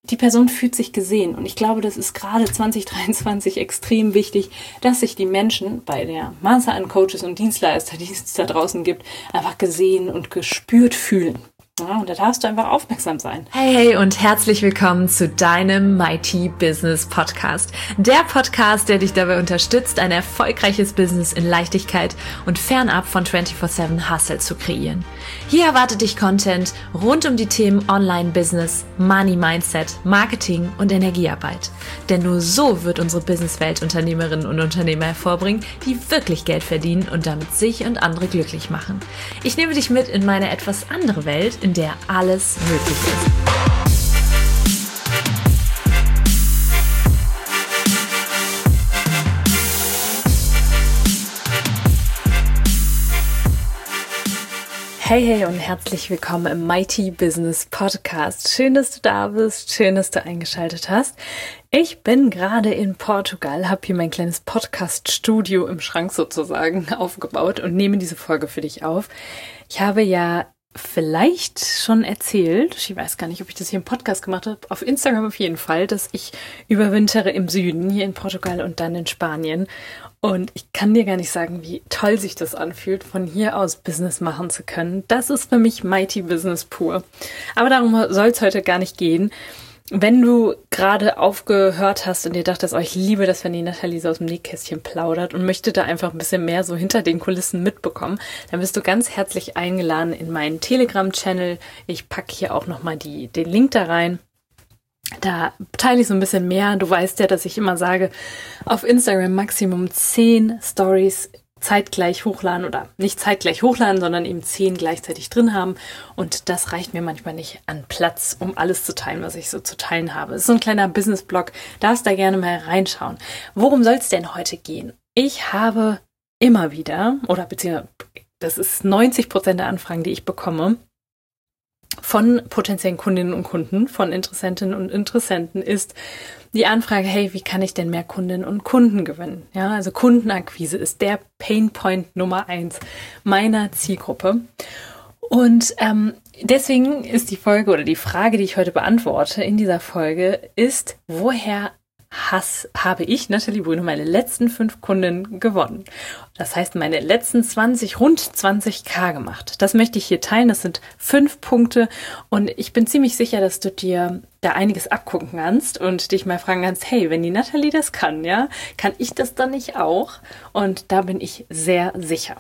die Person fühlt sich gesehen. Und ich glaube, das ist gerade 2023 extrem wichtig, dass sich die Menschen bei der Masse an Coaches und Dienstleister, die es da draußen gibt, einfach gesehen und gespürt fühlen. Ja, und da darfst du einfach aufmerksam sein. Hey und herzlich willkommen zu deinem Mighty Business Podcast. Der Podcast, der dich dabei unterstützt, ein erfolgreiches Business in Leichtigkeit und fernab von 24/7 Hustle zu kreieren. Hier erwartet dich Content rund um die Themen Online-Business, Money-Mindset, Marketing und Energiearbeit. Denn nur so wird unsere Businesswelt Unternehmerinnen und Unternehmer hervorbringen, die wirklich Geld verdienen und damit sich und andere glücklich machen. Ich nehme dich mit in meine etwas andere Welt, in der alles möglich ist. Hey und herzlich willkommen im Mighty Business Podcast. Schön, dass du da bist, schön, dass du eingeschaltet hast. Ich bin gerade in Portugal, habe hier mein kleines Podcast-Studio im Schrank sozusagen aufgebaut und nehme diese Folge für dich auf. Ich habe ja vielleicht schon erzählt, ich weiß gar nicht, ob ich das hier im Podcast gemacht habe, auf Instagram auf jeden Fall, dass ich überwintere im Süden, hier in Portugal und dann in Spanien. Und ich kann dir gar nicht sagen, wie toll sich das anfühlt, von hier aus Business machen zu können. Das ist für mich Mighty Business pur. Aber darum soll es heute gar nicht gehen. Wenn du gerade aufgehört hast und dir dachtest, ich liebe das, wenn die Nathalie so aus dem Nähkästchen plaudert und möchte da einfach ein bisschen mehr so hinter den Kulissen mitbekommen, dann bist du ganz herzlich eingeladen in meinen Telegram-Channel. Ich packe hier auch nochmal den Link da rein. Da teile ich so ein bisschen mehr. Du weißt ja, dass ich immer sage, auf Instagram Maximum 10 Stories zeitgleich hochladen oder nicht zeitgleich hochladen, sondern eben 10 gleichzeitig drin haben. Und das reicht mir manchmal nicht an Platz, um alles zu teilen, was ich so zu teilen habe. Es ist so ein kleiner Business-Blog, darfst da gerne mal reinschauen. Worum soll es denn heute gehen? Ich habe immer wieder, oder beziehungsweise das ist 90% der Anfragen, die ich bekomme, von potenziellen Kundinnen und Kunden, von Interessentinnen und Interessenten ist die Anfrage, hey, wie kann ich denn mehr Kundinnen und Kunden gewinnen? Ja, also Kundenakquise ist der Painpoint Nummer 1 meiner Zielgruppe. Und deswegen ist die Folge oder die Frage, die ich heute beantworte in dieser Folge, ist, woher habe ich, Nathalie Brüne, meine letzten 5 Kunden gewonnen. Das heißt, meine letzten rund 20.000 gemacht. Das möchte ich hier teilen. Das sind 5 Punkte und ich bin ziemlich sicher, dass du dir da einiges abgucken kannst und dich mal fragen kannst, hey, wenn die Nathalie das kann, ja, kann ich das dann nicht auch? Und da bin ich sehr sicher.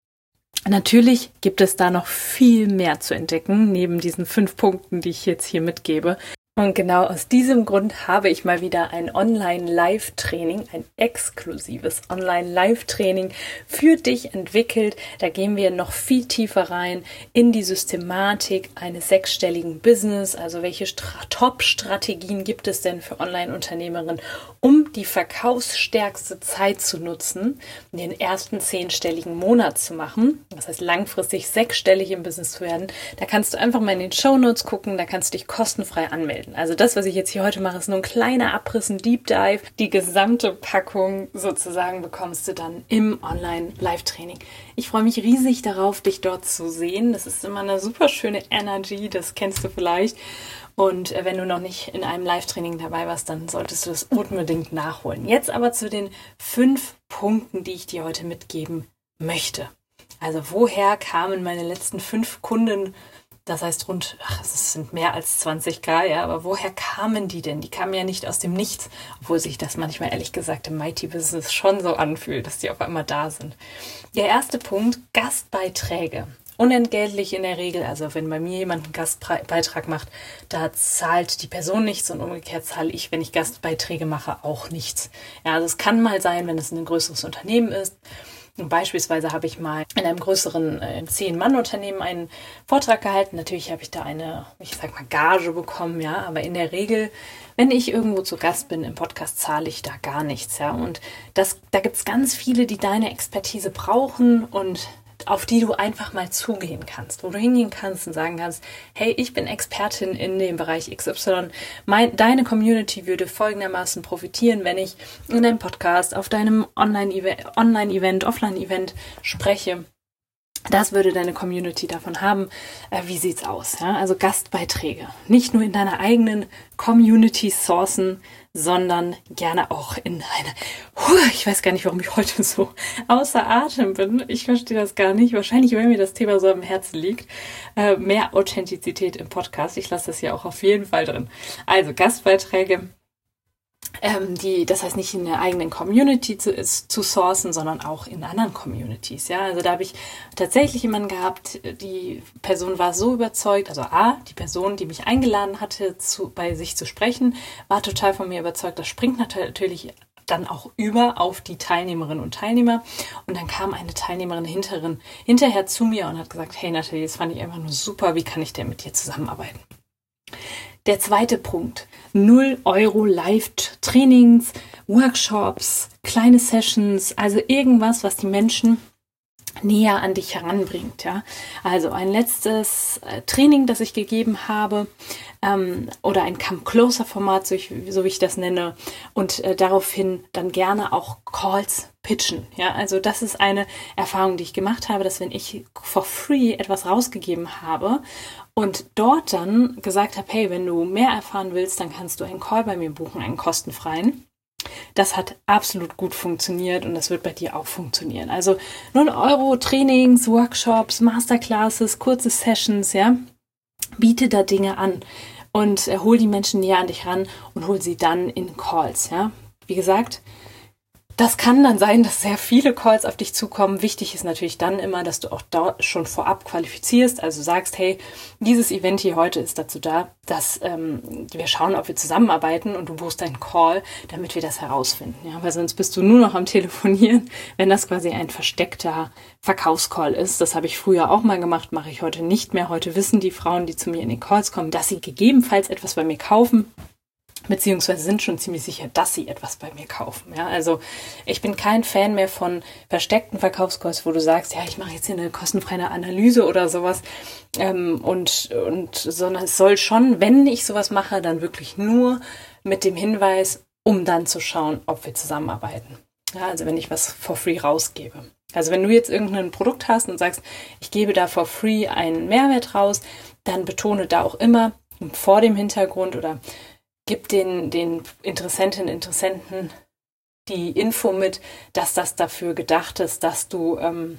Natürlich gibt es da noch viel mehr zu entdecken, neben diesen 5 Punkten, die ich jetzt hier mitgebe. Und genau aus diesem Grund habe ich mal wieder ein Online-Live-Training, ein exklusives Online-Live-Training für dich entwickelt. Da gehen wir noch viel tiefer rein in die Systematik eines 6-stelligen Business. Also welche Top-Strategien gibt es denn für Online-Unternehmerinnen, um die verkaufsstärkste Zeit zu nutzen, den ersten 10-stelligen Monat zu machen. Das heißt langfristig 6-stellig im Business zu werden. Da kannst du einfach mal in den Shownotes gucken, da kannst du dich kostenfrei anmelden. Also das, was ich jetzt hier heute mache, ist nur ein kleiner Abriss, ein Deep Dive. Die gesamte Packung sozusagen bekommst du dann im Online-Live-Training. Ich freue mich riesig darauf, dich dort zu sehen. Das ist immer eine super schöne Energy, das kennst du vielleicht. Und wenn du noch nicht in einem Live-Training dabei warst, dann solltest du das unbedingt nachholen. Jetzt aber zu den 5 Punkten, die ich dir heute mitgeben möchte. Also woher kamen meine letzten 5 Kunden? Das heißt es sind mehr als 20.000, ja, aber woher kamen die denn? Die kamen ja nicht aus dem Nichts, obwohl sich das manchmal ehrlich gesagt im Mighty Business schon so anfühlt, dass die auf einmal da sind. Der erste Punkt, Gastbeiträge. Unentgeltlich in der Regel, also wenn bei mir jemand einen Gastbeitrag macht, da zahlt die Person nichts und umgekehrt zahle ich, wenn ich Gastbeiträge mache, auch nichts. Ja, also es kann mal sein, wenn es ein größeres Unternehmen ist. Beispielsweise habe ich mal in einem größeren 10-Mann-Unternehmen einen Vortrag gehalten. Natürlich habe ich da eine, Gage bekommen, ja, aber in der Regel, wenn ich irgendwo zu Gast bin im Podcast, zahle ich da gar nichts, ja. Und da gibt es ganz viele, die deine Expertise brauchen und auf die du einfach mal zugehen kannst, wo du hingehen kannst und sagen kannst, hey, ich bin Expertin in dem Bereich XY, deine Community würde folgendermaßen profitieren, wenn ich in deinem Podcast, auf deinem Online-Event, Offline-Event spreche. Das würde deine Community davon haben. Wie sieht's aus? Ja? Also Gastbeiträge. Nicht nur in deiner eigenen Community sourcen, sondern gerne auch in eine... Ich weiß gar nicht, warum ich heute so außer Atem bin. Ich verstehe das gar nicht. Wahrscheinlich, weil mir das Thema so am Herzen liegt. Mehr Authentizität im Podcast. Ich lasse das hier auch auf jeden Fall drin. Also Gastbeiträge. Das heißt nicht in der eigenen Community zu sourcen, sondern auch in anderen Communities. Ja, also da habe ich tatsächlich jemanden gehabt, die Person war so überzeugt, also die Person, die mich eingeladen hatte, bei sich zu sprechen, war total von mir überzeugt. Das springt natürlich dann auch über auf die Teilnehmerinnen und Teilnehmer. Und dann kam eine Teilnehmerin hinterher zu mir und hat gesagt, hey Nathalie, das fand ich einfach nur super, wie kann ich denn mit dir zusammenarbeiten? Der zweite Punkt, 0 € Live-Trainings, Workshops, kleine Sessions, also irgendwas, was die Menschen näher an dich heranbringt. Ja? Also ein letztes Training, das ich gegeben habe, oder ein Come-Closer-Format, so wie ich das nenne, und daraufhin dann gerne auch Calls pitchen. Ja? Also das ist eine Erfahrung, die ich gemacht habe, dass wenn ich for free etwas rausgegeben habe und dort dann gesagt habe, hey, wenn du mehr erfahren willst, dann kannst du einen Call bei mir buchen, einen kostenfreien. Das hat absolut gut funktioniert und das wird bei dir auch funktionieren. Also 0 € Trainings, Workshops, Masterclasses, kurze Sessions, ja, biete da Dinge an und hol die Menschen näher an dich ran und hol sie dann in Calls, ja. Wie gesagt, das kann dann sein, dass sehr viele Calls auf dich zukommen. Wichtig ist natürlich dann immer, dass du auch dort schon vorab qualifizierst. Also sagst, hey, dieses Event hier heute ist dazu da, dass wir schauen, ob wir zusammenarbeiten und du buchst einen Call, damit wir das herausfinden. Ja, weil sonst bist du nur noch am Telefonieren, wenn das quasi ein versteckter Verkaufscall ist. Das habe ich früher auch mal gemacht, mache ich heute nicht mehr. Heute wissen die Frauen, die zu mir in den Calls kommen, dass sie gegebenenfalls etwas bei mir kaufen, beziehungsweise sind schon ziemlich sicher, dass sie etwas bei mir kaufen. Ja, also ich bin kein Fan mehr von versteckten Verkaufscalls, wo du sagst, ja, ich mache jetzt hier eine kostenfreie Analyse oder sowas. Sondern es soll schon, wenn ich sowas mache, dann wirklich nur mit dem Hinweis, um dann zu schauen, ob wir zusammenarbeiten. Ja, also wenn ich was for free rausgebe. Also wenn du jetzt irgendein Produkt hast und sagst, ich gebe da for free einen Mehrwert raus, dann betone da auch immer vor dem Hintergrund oder gib den Interessentinnen und Interessenten die Info mit, dass das dafür gedacht ist, dass du,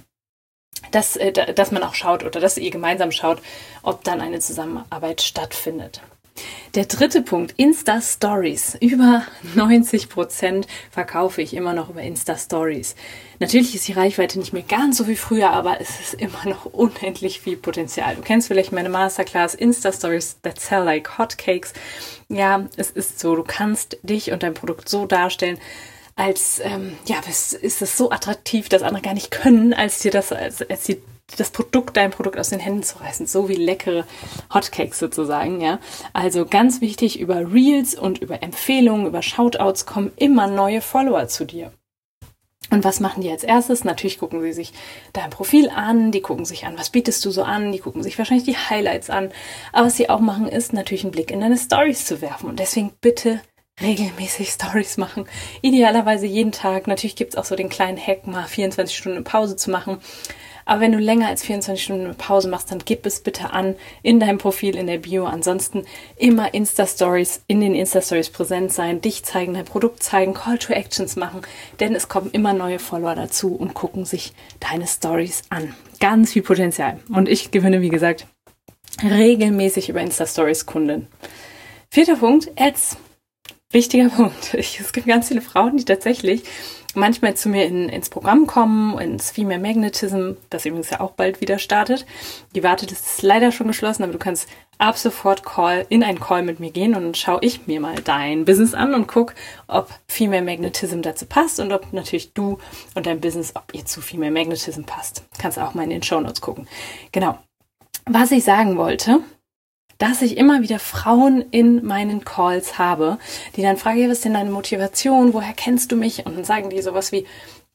dass man auch schaut oder dass ihr gemeinsam schaut, ob dann eine Zusammenarbeit stattfindet. Der dritte Punkt, Insta-Stories. Über 90% verkaufe ich immer noch über Insta-Stories. Natürlich ist die Reichweite nicht mehr ganz so wie früher, aber es ist immer noch unendlich viel Potenzial. Du kennst vielleicht meine Masterclass Insta-Stories that sell like hotcakes. Ja, es ist so, du kannst dich und dein Produkt so darstellen, als ist es so attraktiv, dass andere gar nicht können, als das Produkt, dein Produkt aus den Händen zu reißen, so wie leckere Hotcakes sozusagen, ja. Also ganz wichtig, über Reels und über Empfehlungen, über Shoutouts kommen immer neue Follower zu dir. Und was machen die als erstes? Natürlich gucken sie sich dein Profil an, die gucken sich an, was bietest du so an, die gucken sich wahrscheinlich die Highlights an. Aber was sie auch machen, ist natürlich einen Blick in deine Stories zu werfen. Und deswegen bitte regelmäßig Stories machen. Idealerweise jeden Tag. Natürlich gibt es auch so den kleinen Hack, mal 24 Stunden Pause zu machen. Aber wenn du länger als 24 Stunden Pause machst, dann gib es bitte an in deinem Profil, in der Bio. Ansonsten immer Insta-Stories, in den Insta-Stories präsent sein, dich zeigen, dein Produkt zeigen, Call to Actions machen, denn es kommen immer neue Follower dazu und gucken sich deine Stories an. Ganz viel Potenzial. Und ich gewinne, wie gesagt, regelmäßig über Insta-Stories Kunden. 4. Punkt, Ads. Wichtiger Punkt. Es gibt ganz viele Frauen, die tatsächlich manchmal zu mir ins Programm kommen, ins Female Magnetism, das übrigens ja auch bald wieder startet. Die Warteliste ist leider schon geschlossen, aber du kannst ab sofort in einen Call mit mir gehen und dann schaue ich mir mal dein Business an und gucke, ob Female Magnetism dazu passt und ob natürlich du und dein Business, ob ihr zu Female Magnetism passt. Kannst auch mal in den Shownotes gucken. Genau. Was ich sagen wollte, dass ich immer wieder Frauen in meinen Calls habe, die dann fragen, was ist denn deine Motivation, woher kennst du mich? Und dann sagen die sowas wie,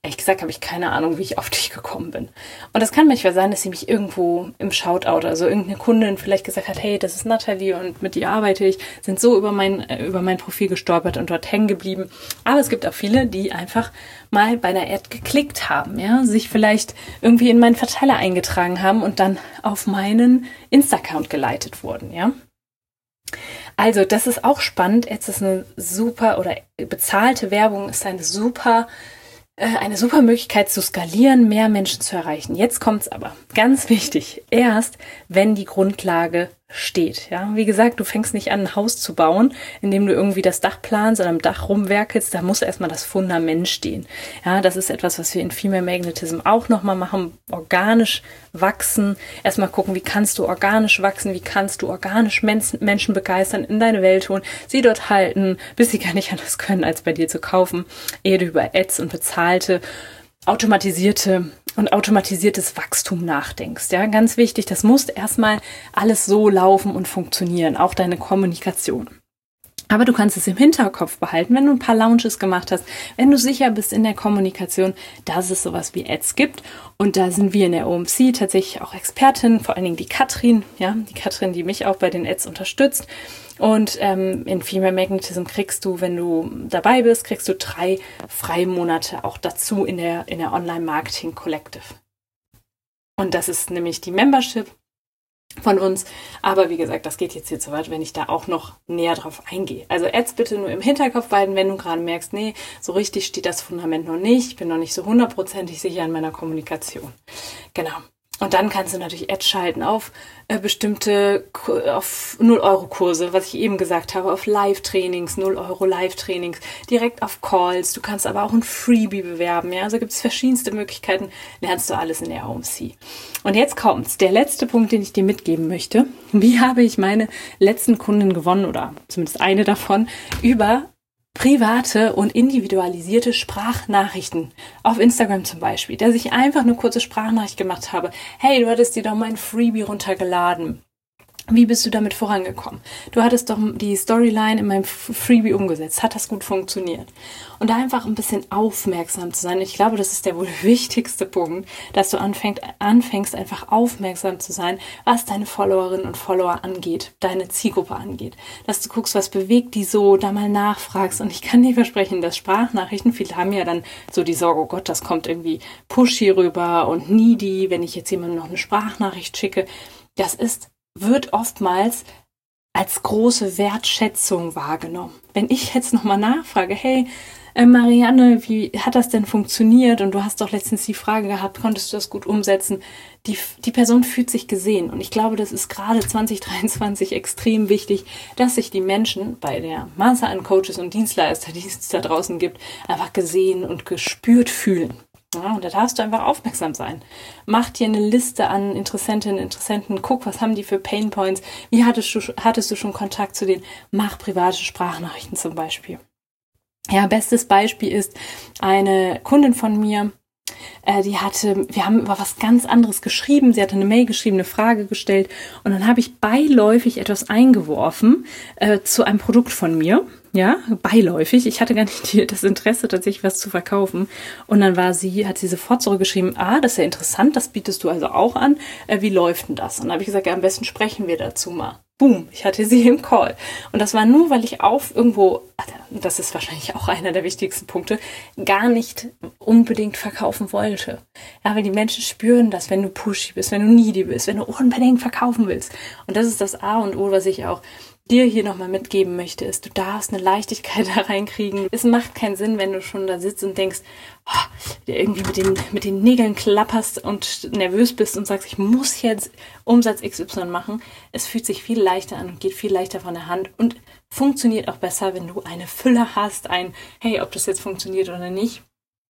ehrlich gesagt habe ich keine Ahnung, wie ich auf dich gekommen bin. Und das kann manchmal sein, dass sie mich irgendwo im Shoutout, also irgendeine Kundin vielleicht gesagt hat, hey, das ist Nathalie und mit ihr arbeite ich, sind so über mein Profil gestolpert und dort hängen geblieben. Aber es gibt auch viele, die einfach mal bei einer Ad geklickt haben, ja, sich vielleicht irgendwie in meinen Verteiler eingetragen haben und dann auf meinen Insta-Account geleitet wurden, ja. Also, das ist auch spannend. Jetzt ist eine super, oder bezahlte Werbung ist eine super Möglichkeit zu skalieren, mehr Menschen zu erreichen. Jetzt kommt's aber. Ganz wichtig. Erst, wenn die Grundlage steht. Ja, wie gesagt, du fängst nicht an, ein Haus zu bauen, indem du irgendwie das Dach planst oder am Dach rumwerkelst. Da muss erstmal das Fundament stehen. Ja, das ist etwas, was wir in Female Magnetism auch nochmal machen. Organisch wachsen. Erstmal gucken, wie kannst du organisch wachsen? Wie kannst du organisch Menschen begeistern, in deine Welt holen, sie dort halten, bis sie gar nicht anders können, als bei dir zu kaufen, ehe du über Ads und bezahlte, automatisiertes Wachstum nachdenkst. Ja, ganz wichtig, das muss erstmal alles so laufen und funktionieren, auch deine Kommunikation. Aber du kannst es im Hinterkopf behalten, wenn du ein paar Launches gemacht hast, wenn du sicher bist in der Kommunikation, dass es sowas wie Ads gibt. Und da sind wir in der OMC tatsächlich auch Expertin, vor allen Dingen die Katrin, die mich auch bei den Ads unterstützt. Und in Female Magnetism kriegst du, wenn du dabei bist, 3 Freimonate auch dazu in der Online Marketing Collective. Und das ist nämlich die Membership von uns. Aber wie gesagt, das geht jetzt hier zu weit, wenn ich da auch noch näher drauf eingehe. Also Ads bitte nur im Hinterkopf behalten, wenn du gerade merkst, nee, so richtig steht das Fundament noch nicht. Ich bin noch nicht so 100% sicher in meiner Kommunikation. Genau. Und dann kannst du natürlich Ads schalten auf auf 0-Euro-Kurse, was ich eben gesagt habe, auf Live-Trainings, 0 € Live-Trainings, direkt auf Calls. Du kannst aber auch ein Freebie bewerben, ja. Also gibt es verschiedenste Möglichkeiten, lernst du alles in der OMC. Und jetzt kommt's, der letzte Punkt, den ich dir mitgeben möchte. Wie habe ich meine letzten Kunden gewonnen, oder zumindest eine davon, über private und individualisierte Sprachnachrichten auf Instagram zum Beispiel, dass ich einfach eine kurze Sprachnachricht gemacht habe. Hey, du hattest dir doch mein Freebie runtergeladen. Wie bist du damit vorangekommen? Du hattest doch die Storyline in meinem Freebie umgesetzt. Hat das gut funktioniert? Und da einfach ein bisschen aufmerksam zu sein. Ich glaube, das ist der wohl wichtigste Punkt, dass du anfängst einfach aufmerksam zu sein, was deine Followerinnen und Follower angeht, deine Zielgruppe angeht. Dass du guckst, was bewegt die so, da mal nachfragst. Und ich kann dir versprechen, dass Sprachnachrichten, viele haben ja dann so die Sorge, oh Gott, das kommt irgendwie pushy rüber und needy, wenn ich jetzt jemandem noch eine Sprachnachricht schicke. Wird oftmals als große Wertschätzung wahrgenommen. Wenn ich jetzt nochmal nachfrage, hey, Marianne, wie hat das denn funktioniert? Und du hast doch letztens die Frage gehabt, konntest du das gut umsetzen? Die Person fühlt sich gesehen. Und ich glaube, das ist gerade 2023 extrem wichtig, dass sich die Menschen bei der Masse an Coaches und Dienstleister, die es da draußen gibt, einfach gesehen und gespürt fühlen. Ja, und da darfst du einfach aufmerksam sein. Mach dir eine Liste an Interessentinnen, Interessenten, guck, was haben die für Painpoints, wie hattest du schon Kontakt zu denen, mach private Sprachnachrichten zum Beispiel. Ja, bestes Beispiel ist eine Kundin von mir, wir haben über was ganz anderes geschrieben, sie hatte eine Mail geschrieben, eine Frage gestellt und dann habe ich beiläufig etwas eingeworfen zu einem Produkt von mir. Ja, beiläufig. Ich hatte gar nicht das Interesse, tatsächlich was zu verkaufen. Und dann hat sie sofort zurückgeschrieben, das ist ja interessant, das bietest du also auch an. Wie läuft denn das? Und dann habe ich gesagt, ja, am besten sprechen wir dazu mal. Boom, ich hatte sie im Call. Und das war nur, weil ich das ist wahrscheinlich auch einer der wichtigsten Punkte, gar nicht unbedingt verkaufen wollte. Ja, weil die Menschen spüren das, wenn du pushy bist, wenn du needy bist, wenn du unbedingt verkaufen willst. Und das ist das A und O, was ich auch dir hier nochmal mitgeben möchte, ist, du darfst eine Leichtigkeit da reinkriegen. Es macht keinen Sinn, wenn du schon da sitzt und denkst, irgendwie mit den Nägeln klapperst und nervös bist und sagst, ich muss jetzt Umsatz XY machen. Es fühlt sich viel leichter an und geht viel leichter von der Hand und funktioniert auch besser, wenn du eine Fülle hast, hey, ob das jetzt funktioniert oder nicht,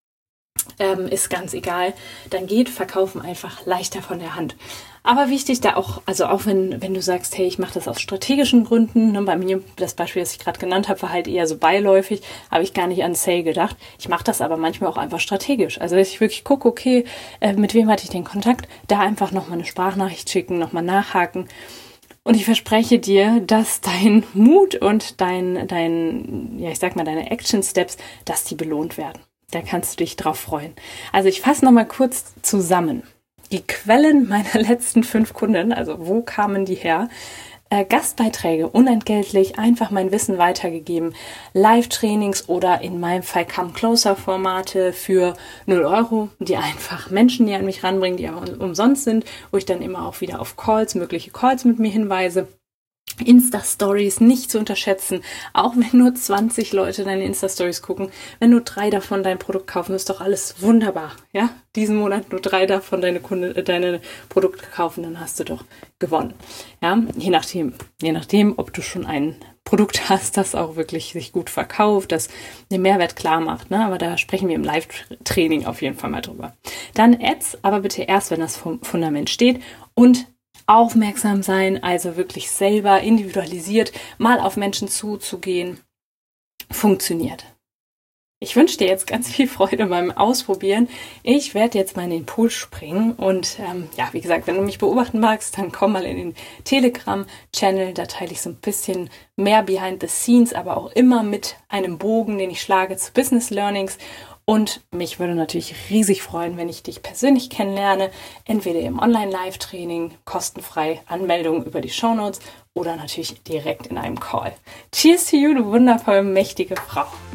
ist ganz egal. Dann geht Verkaufen einfach leichter von der Hand. Aber wichtig da auch, also auch wenn du sagst, hey, ich mache das aus strategischen Gründen, ne, bei mir, das Beispiel, das ich gerade genannt habe, war halt eher so beiläufig, habe ich gar nicht an Sale gedacht. Ich mache das aber manchmal auch einfach strategisch. Also dass ich wirklich gucke, okay, mit wem hatte ich den Kontakt, da einfach nochmal eine Sprachnachricht schicken, nochmal nachhaken. Und ich verspreche dir, dass dein Mut und deine Action Steps, dass die belohnt werden. Da kannst du dich drauf freuen. Also ich fasse nochmal kurz zusammen. Die Quellen meiner letzten 5 Kunden, also wo kamen die her? Gastbeiträge, unentgeltlich, einfach mein Wissen weitergegeben, Live-Trainings oder in meinem Fall Come-Closer-Formate für 0 €, die einfach Menschen, die an mich ranbringen, die aber umsonst sind, wo ich dann immer auch wieder auf mögliche Calls mit mir hinweise. Insta-Stories nicht zu unterschätzen, auch wenn nur 20 Leute deine Insta-Stories gucken, wenn nur 3 davon dein Produkt kaufen, ist doch alles wunderbar, ja? Diesen Monat nur 3 davon deine Produkte kaufen, dann hast du doch gewonnen, ja? Je nachdem, ob du schon ein Produkt hast, das auch wirklich sich gut verkauft, das den Mehrwert klar macht, ne? Aber da sprechen wir im Live-Training auf jeden Fall mal drüber. Dann Ads, aber bitte erst, wenn das Fundament steht, und aufmerksam sein, also wirklich selber individualisiert mal auf Menschen zuzugehen, funktioniert. Ich wünsche dir jetzt ganz viel Freude beim Ausprobieren. Ich werde jetzt mal in den Pool springen und wie gesagt, wenn du mich beobachten magst, dann komm mal in den Telegram-Channel, da teile ich so ein bisschen mehr behind the scenes, aber auch immer mit einem Bogen, den ich schlage zu Business Learnings. Und mich würde natürlich riesig freuen, wenn ich dich persönlich kennenlerne, entweder im Online-Live-Training, kostenfrei, Anmeldung über die Shownotes oder natürlich direkt in einem Call. Cheers to you, du wundervoll mächtige Frau.